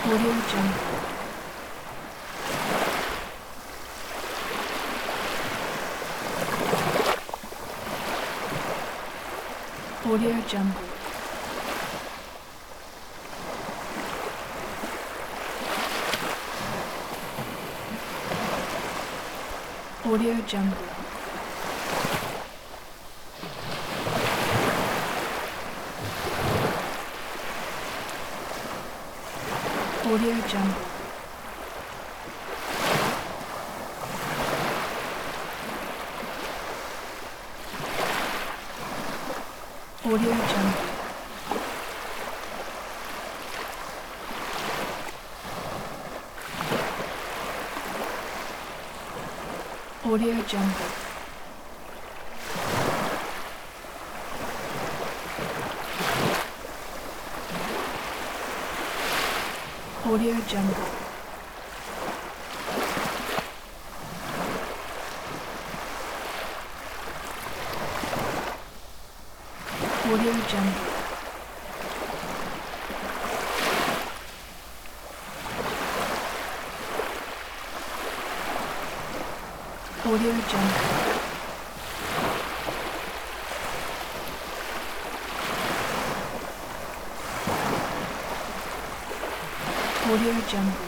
Audio Jungle. Audio Jungle. Audio Jungle. Audio Jungle. Audio Jungle. Audio Jungle. Audio Jungle. Audio Jungle. Audio Jungle. Audio Jungle.